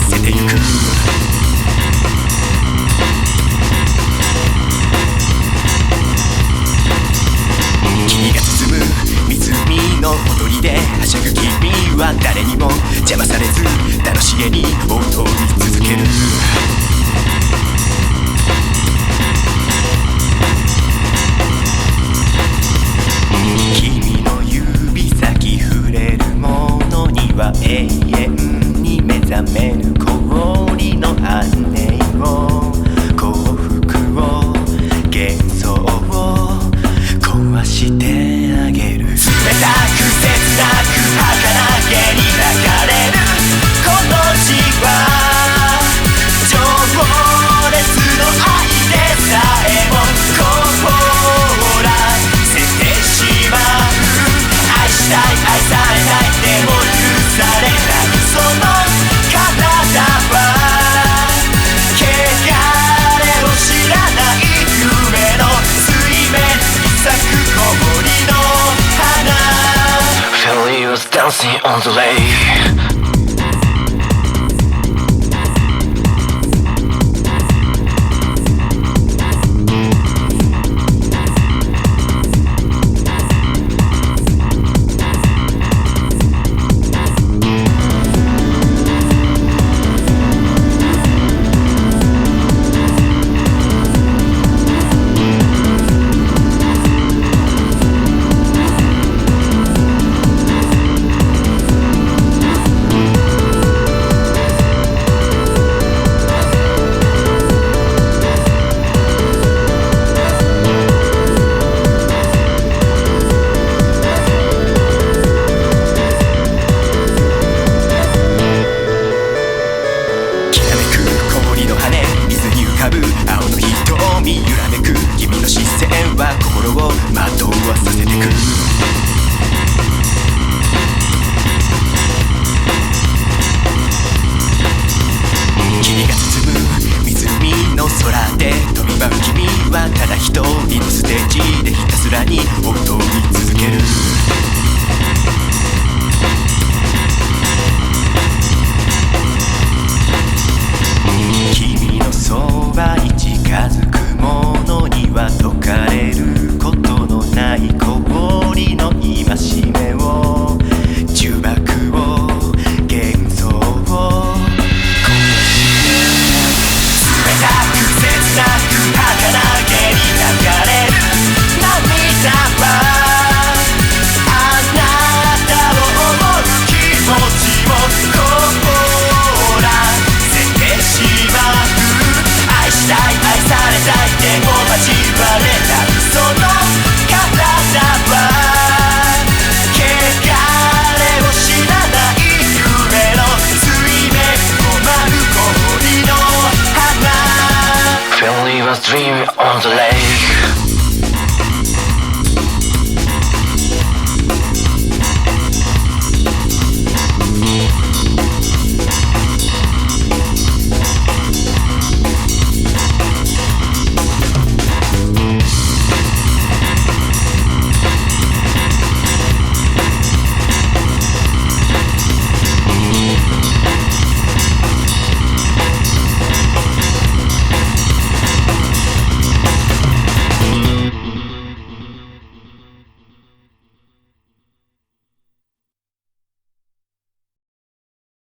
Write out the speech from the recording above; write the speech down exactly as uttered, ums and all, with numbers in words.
せてゆく。君が進む湖のほとりではしゃぐ君は誰にも邪魔されず楽しげに踊り続ける。君の指先触れるものには永遠に目覚めぬ氷の羽を幸福を幻想を壊してあげる。冷たく切なく儚げに流れるこの血は情熱の愛でさえも凍らせてしまう。愛したい愛されたいでも許されないその体は汚れを知らない夢の水面に咲く氷の花。 Feel you was dancing on the lake. 青の瞳揺らめく君の視線は心を惑わさせてく。君が進む湖の空で飛び舞う君はただ一人のステージでひたすらに踊り続ける。君のそばに近づく者には解かれることのない氷の戒めを呪縛を幻想を壊して冷たく切なく儚げに流れる涙はあなたを思う気持ちを凍らせてしまう。愛したい愛されたいでも交われたその体は汚れを知らない夢の水面を舞う氷の花。 Feel you was dreaming on the lake.